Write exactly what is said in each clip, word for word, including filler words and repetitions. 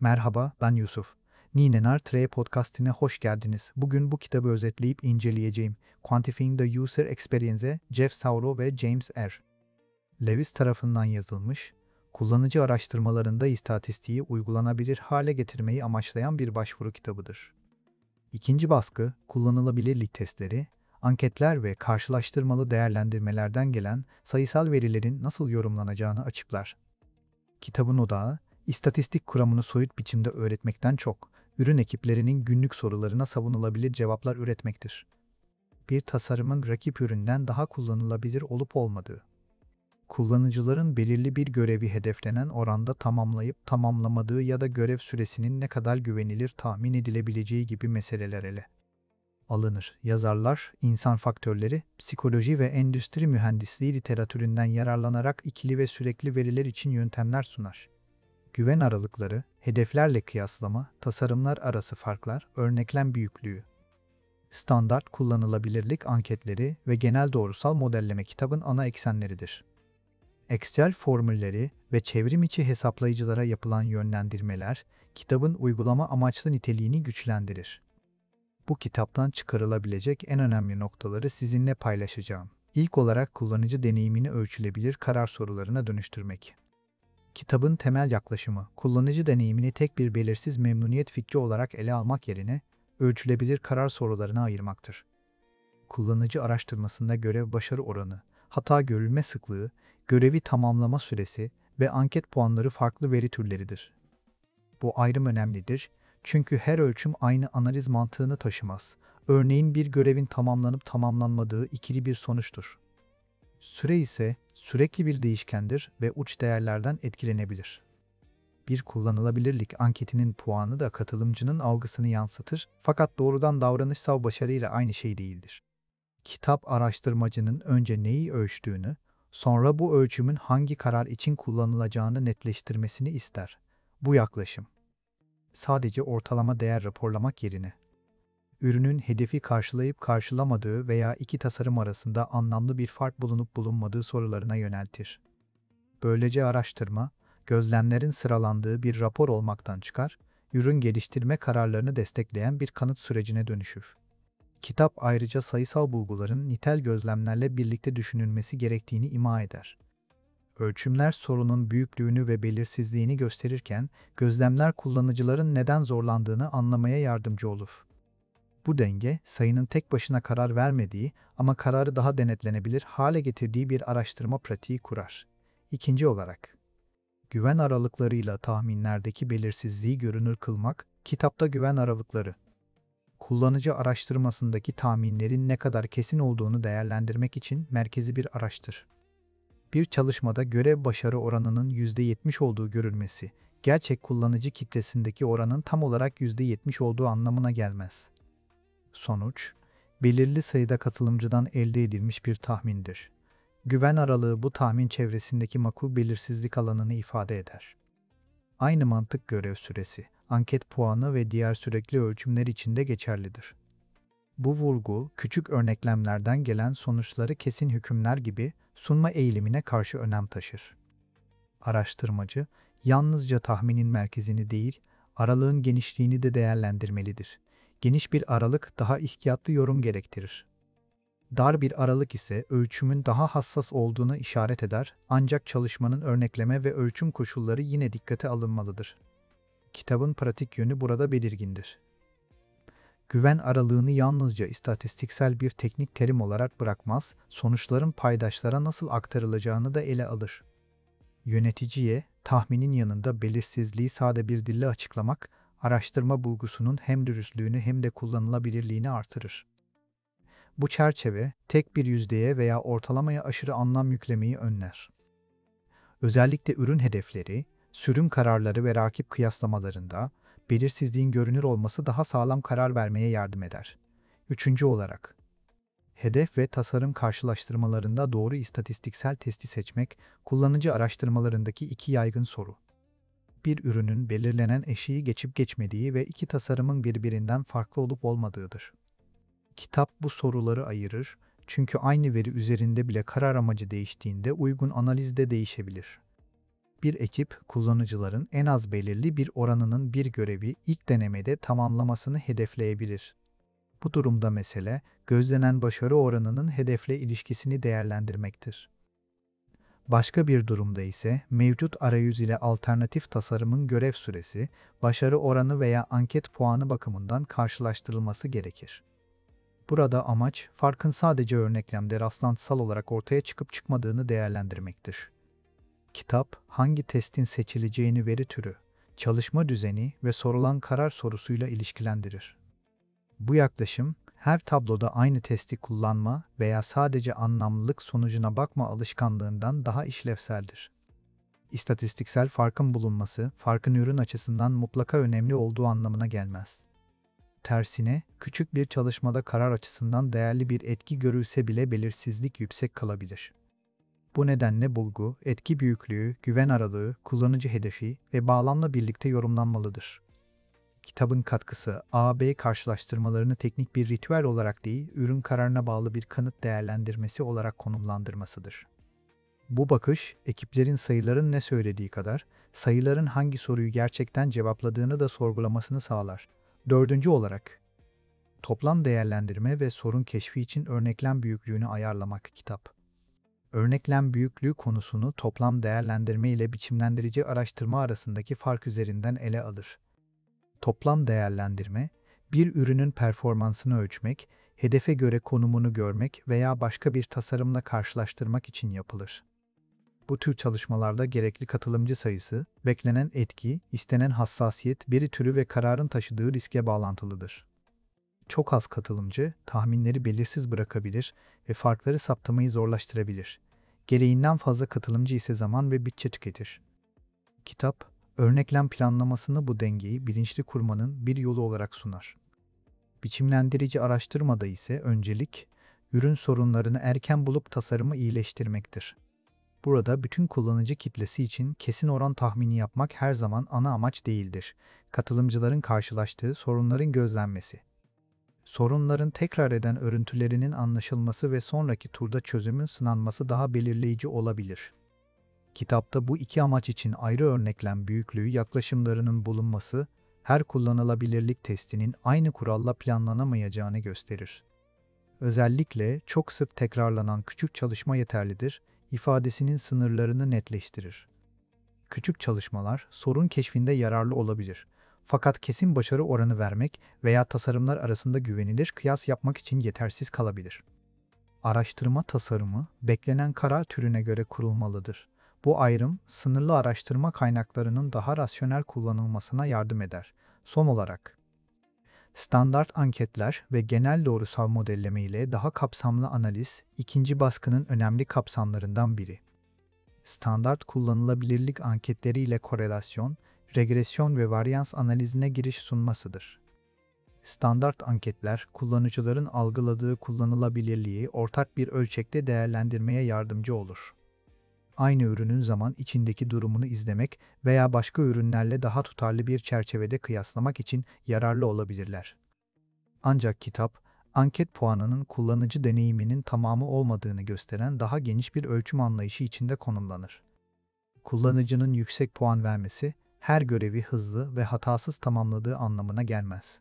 Merhaba, ben Yusuf. Ninenar Trey podcastine hoş geldiniz. Bugün bu kitabı özetleyip inceleyeceğim. Quantifying the User Experience, Jeff Sauro ve James R. Lewis tarafından yazılmış, kullanıcı araştırmalarında istatistiği uygulanabilir hale getirmeyi amaçlayan bir başvuru kitabıdır. İkinci baskı, kullanılabilirlik testleri, anketler ve karşılaştırmalı değerlendirmelerden gelen sayısal verilerin nasıl yorumlanacağını açıklar. Kitabın odağı, istatistik kuramını soyut biçimde öğretmekten çok, ürün ekiplerinin günlük sorularına savunulabilir cevaplar üretmektir. Bir tasarımın rakip üründen daha kullanılabilir olup olmadığı. Kullanıcıların belirli bir görevi hedeflenen oranda tamamlayıp tamamlamadığı ya da görev süresinin ne kadar güvenilir tahmin edilebileceği gibi meseleler ele alınır. Yazarlar, insan faktörleri, psikoloji ve endüstri mühendisliği literatüründen yararlanarak ikili ve sürekli veriler için yöntemler sunar. Güven aralıkları, hedeflerle kıyaslama, tasarımlar arası farklar, örneklem büyüklüğü. Standart kullanılabilirlik anketleri ve genel doğrusal modelleme kitabın ana eksenleridir. Excel formülleri ve çevrim içi hesaplayıcılara yapılan yönlendirmeler, kitabın uygulama amaçlı niteliğini güçlendirir. Bu kitaptan çıkarılabilecek en önemli noktaları sizinle paylaşacağım. İlk olarak kullanıcı deneyimini ölçülebilir karar sorularına dönüştürmek. Kitabın temel yaklaşımı, kullanıcı deneyimini tek bir belirsiz memnuniyet fikri olarak ele almak yerine, ölçülebilir karar sorularına ayırmaktır. Kullanıcı araştırmasında görev başarı oranı, hata görülme sıklığı, görevi tamamlama süresi ve anket puanları farklı veri türleridir. Bu ayrım önemlidir çünkü her ölçüm aynı analiz mantığını taşımaz. Örneğin bir görevin tamamlanıp tamamlanmadığı ikili bir sonuçtur. Süre ise sürekli bir değişkendir ve uç değerlerden etkilenebilir. Bir kullanılabilirlik anketinin puanı da katılımcının algısını yansıtır fakat doğrudan davranışsal başarıyla aynı şey değildir. Kitap araştırmacının önce neyi ölçtüğünü, sonra bu ölçümün hangi karar için kullanılacağını netleştirmesini ister. Bu yaklaşım, sadece ortalama değer raporlamak yerine, ürünün hedefi karşılayıp karşılamadığı veya iki tasarım arasında anlamlı bir fark bulunup bulunmadığı sorularına yöneltir. Böylece araştırma, gözlemlerin sıralandığı bir rapor olmaktan çıkar, ürün geliştirme kararlarını destekleyen bir kanıt sürecine dönüşür. Kitap ayrıca sayısal bulguların nitel gözlemlerle birlikte düşünülmesi gerektiğini ima eder. Ölçümler sorunun büyüklüğünü ve belirsizliğini gösterirken, gözlemler kullanıcıların neden zorlandığını anlamaya yardımcı olur. Bu denge, sayının tek başına karar vermediği ama kararı daha denetlenebilir hale getirdiği bir araştırma pratiği kurar. İkinci olarak, güven aralıklarıyla tahminlerdeki belirsizliği görünür kılmak, kitapta güven aralıkları, kullanıcı araştırmasındaki tahminlerin ne kadar kesin olduğunu değerlendirmek için merkezi bir araçtır. Bir çalışmada görev başarı oranının yüzde yetmiş olduğu görülmesi, gerçek kullanıcı kitlesindeki oranın tam olarak yüzde yetmiş olduğu anlamına gelmez. Sonuç, belirli sayıda katılımcıdan elde edilmiş bir tahmindir. Güven aralığı bu tahmin çevresindeki makul belirsizlik alanını ifade eder. Aynı mantık görev süresi, anket puanı ve diğer sürekli ölçümler için de geçerlidir. Bu vurgu, küçük örneklemlerden gelen sonuçları kesin hükümler gibi sunma eğilimine karşı önem taşır. Araştırmacı, yalnızca tahminin merkezini değil, aralığın genişliğini de değerlendirmelidir. Geniş bir aralık daha ihtiyatlı yorum gerektirir. Dar bir aralık ise ölçümün daha hassas olduğunu işaret eder, ancak çalışmanın örnekleme ve ölçüm koşulları yine dikkate alınmalıdır. Kitabın pratik yönü burada belirgindir. Güven aralığını yalnızca istatistiksel bir teknik terim olarak bırakmaz, sonuçların paydaşlara nasıl aktarılacağını da ele alır. Yöneticiye, tahminin yanında belirsizliği sade bir dille açıklamak, araştırma bulgusunun hem dürüstlüğünü hem de kullanılabilirliğini artırır. Bu çerçeve, tek bir yüzdeye veya ortalamaya aşırı anlam yüklemeyi önler. Özellikle ürün hedefleri, sürüm kararları ve rakip kıyaslamalarında, belirsizliğin görünür olması daha sağlam karar vermeye yardım eder. Üçüncü olarak, hedef ve tasarım karşılaştırmalarında doğru istatistiksel testi seçmek, kullanıcı araştırmalarındaki iki yaygın soru. Bir ürünün belirlenen eşiği geçip geçmediği ve iki tasarımın birbirinden farklı olup olmadığıdır. Kitap bu soruları ayırır, çünkü aynı veri üzerinde bile karar amacı değiştiğinde uygun analiz de değişebilir. Bir ekip, kullanıcıların en az belirli bir oranının bir görevi ilk denemede tamamlamasını hedefleyebilir. Bu durumda mesele, gözlenen başarı oranının hedefle ilişkisini değerlendirmektir. Başka bir durumda ise mevcut arayüz ile alternatif tasarımın görev süresi, başarı oranı veya anket puanı bakımından karşılaştırılması gerekir. Burada amaç, farkın sadece örneklemde rastlantısal olarak ortaya çıkıp çıkmadığını değerlendirmektir. Kitap, hangi testin seçileceğini veri türü, çalışma düzeni ve sorulan karar sorusuyla ilişkilendirir. Bu yaklaşım, her tabloda aynı testi kullanma veya sadece anlamlılık sonucuna bakma alışkanlığından daha işlevseldir. İstatistiksel farkın bulunması, farkın ürün açısından mutlaka önemli olduğu anlamına gelmez. Tersine, küçük bir çalışmada karar açısından değerli bir etki görülse bile belirsizlik yüksek kalabilir. Bu nedenle bulgu, etki büyüklüğü, güven aralığı, kullanıcı hedefi ve bağlamla birlikte yorumlanmalıdır. Kitabın katkısı, A B karşılaştırmalarını teknik bir ritüel olarak değil, ürün kararına bağlı bir kanıt değerlendirmesi olarak konumlandırmasıdır. Bu bakış, ekiplerin sayıların ne söylediği kadar, sayıların hangi soruyu gerçekten cevapladığını da sorgulamasını sağlar. Dördüncü olarak, toplam değerlendirme ve sorun keşfi için örneklem büyüklüğünü ayarlamak kitap. Örneklem büyüklüğü konusunu toplam değerlendirme ile biçimlendirici araştırma arasındaki fark üzerinden ele alır. Toplam değerlendirme, bir ürünün performansını ölçmek, hedefe göre konumunu görmek veya başka bir tasarımla karşılaştırmak için yapılır. Bu tür çalışmalarda gerekli katılımcı sayısı, beklenen etki, istenen hassasiyet, veri türü ve kararın taşıdığı riske bağlantılıdır. Çok az katılımcı, tahminleri belirsiz bırakabilir ve farkları saptamayı zorlaştırabilir. Gereğinden fazla katılımcı ise zaman ve bütçe tüketir. Kitap, örneklem planlamasını bu dengeyi bilinçli kurmanın bir yolu olarak sunar. Biçimlendirici araştırmada ise öncelik, ürün sorunlarını erken bulup tasarımı iyileştirmektir. Burada bütün kullanıcı kitlesi için kesin oran tahmini yapmak her zaman ana amaç değildir. Katılımcıların karşılaştığı sorunların gözlenmesi. Sorunların tekrar eden örüntülerinin anlaşılması ve sonraki turda çözümün sınanması daha belirleyici olabilir. Kitapta bu iki amaç için ayrı örneklem büyüklüğü yaklaşımlarının bulunması, her kullanılabilirlik testinin aynı kuralla planlanamayacağını gösterir. Özellikle çok sık tekrarlanan küçük çalışma yeterlidir, ifadesinin sınırlarını netleştirir. Küçük çalışmalar sorun keşfinde yararlı olabilir. Fakat kesin başarı oranı vermek veya tasarımlar arasında güvenilir kıyas yapmak için yetersiz kalabilir. Araştırma tasarımı, beklenen karar türüne göre kurulmalıdır. Bu ayrım, sınırlı araştırma kaynaklarının daha rasyonel kullanılmasına yardım eder. Son olarak, standart anketler ve genel doğrusal modelleme ile daha kapsamlı analiz, ikinci baskının önemli kapsamlarından biri. Standart kullanılabilirlik anketleri ile korelasyon, regresyon ve varyans analizine giriş sunmasıdır. Standart anketler, kullanıcıların algıladığı kullanılabilirliği ortak bir ölçekte değerlendirmeye yardımcı olur. Aynı ürünün zaman içindeki durumunu izlemek veya başka ürünlerle daha tutarlı bir çerçevede kıyaslamak için yararlı olabilirler. Ancak kitap, anket puanının kullanıcı deneyiminin tamamı olmadığını gösteren daha geniş bir ölçüm anlayışı içinde konumlanır. Kullanıcının yüksek puan vermesi, her görevi hızlı ve hatasız tamamladığı anlamına gelmez.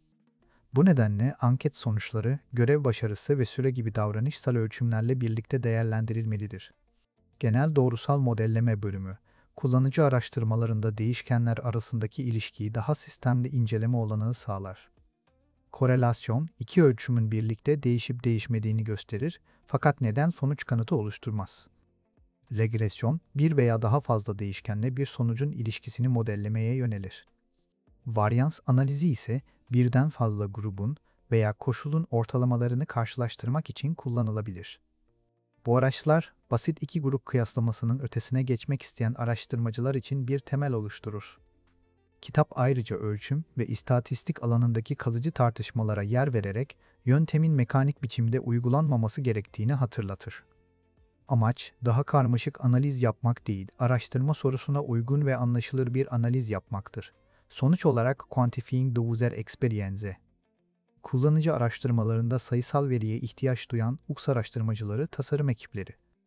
Bu nedenle anket sonuçları, görev başarısı ve süre gibi davranışsal ölçümlerle birlikte değerlendirilmelidir. Genel doğrusal modelleme bölümü, kullanıcı araştırmalarında değişkenler arasındaki ilişkiyi daha sistemli inceleme olanağı sağlar. Korelasyon, iki ölçümün birlikte değişip değişmediğini gösterir, fakat neden sonuç kanıtı oluşturmaz. Regresyon, bir veya daha fazla değişkenle bir sonucun ilişkisini modellemeye yönelir. Varyans analizi ise birden fazla grubun veya koşulun ortalamalarını karşılaştırmak için kullanılabilir. Bu araçlar, basit iki grup kıyaslamasının ötesine geçmek isteyen araştırmacılar için bir temel oluşturur. Kitap ayrıca ölçüm ve istatistik alanındaki kalıcı tartışmalara yer vererek yöntemin mekanik biçimde uygulanmaması gerektiğini hatırlatır. Amaç, daha karmaşık analiz yapmak değil, araştırma sorusuna uygun ve anlaşılır bir analiz yapmaktır. Sonuç olarak Quantifying the User Experience. Kullanıcı araştırmalarında sayısal veriye ihtiyaç duyan U X araştırmacıları, tasarım ekipleri.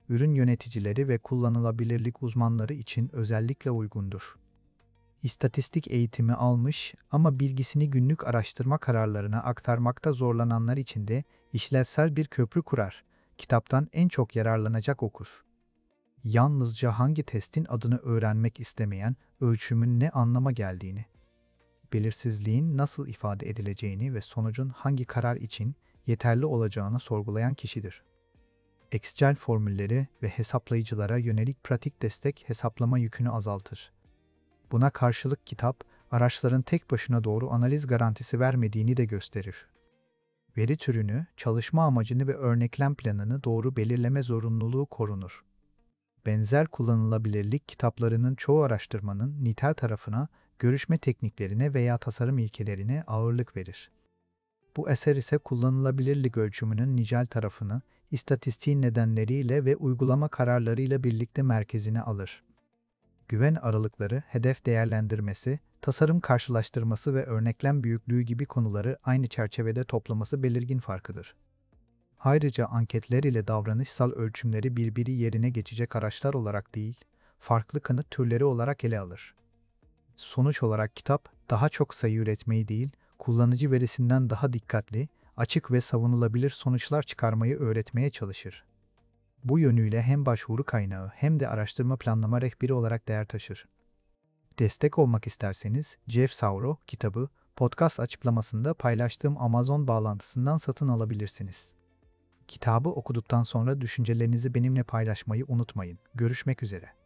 Ürün yöneticileri ve kullanılabilirlik uzmanları için özellikle uygundur. İstatistik eğitimi almış ama bilgisini günlük araştırma kararlarına aktarmakta zorlananlar için de işlevsel bir köprü kurar. Kitaptan en çok yararlanacak okur. Yalnızca hangi testin adını öğrenmek istemeyen, ölçümün ne anlama geldiğini, belirsizliğin nasıl ifade edileceğini ve sonucun hangi karar için yeterli olacağını sorgulayan kişidir. Excel formülleri ve hesaplayıcılara yönelik pratik destek hesaplama yükünü azaltır. Buna karşılık kitap, araçların tek başına doğru analiz garantisi vermediğini de gösterir. Veri türünü, çalışma amacını ve örneklem planını doğru belirleme zorunluluğu korunur. Benzer kullanılabilirlik kitaplarının çoğu araştırmanın nitel tarafına, görüşme tekniklerine veya tasarım ilkelerine ağırlık verir. Bu eser ise kullanılabilirlik ölçümünün nicel tarafını, istatistiğin nedenleriyle ve uygulama kararlarıyla birlikte merkezine alır. Güven aralıkları, hedef değerlendirmesi, tasarım karşılaştırması ve örneklem büyüklüğü gibi konuları aynı çerçevede toplaması belirgin farkıdır. Ayrıca anketler ile davranışsal ölçümleri birbiri yerine geçecek araçlar olarak değil, farklı kanıt türleri olarak ele alır. Sonuç olarak kitap, daha çok sayı üretmeyi değil, kullanıcı verisinden daha dikkatli, açık ve savunulabilir sonuçlar çıkarmayı öğretmeye çalışır. Bu yönüyle hem başvuru kaynağı hem de araştırma planlama rehberi olarak değer taşır. Destek olmak isterseniz Jeff Sauro kitabı podcast açıklamasında paylaştığım Amazon bağlantısından satın alabilirsiniz. Kitabı okuduktan sonra düşüncelerinizi benimle paylaşmayı unutmayın. Görüşmek üzere.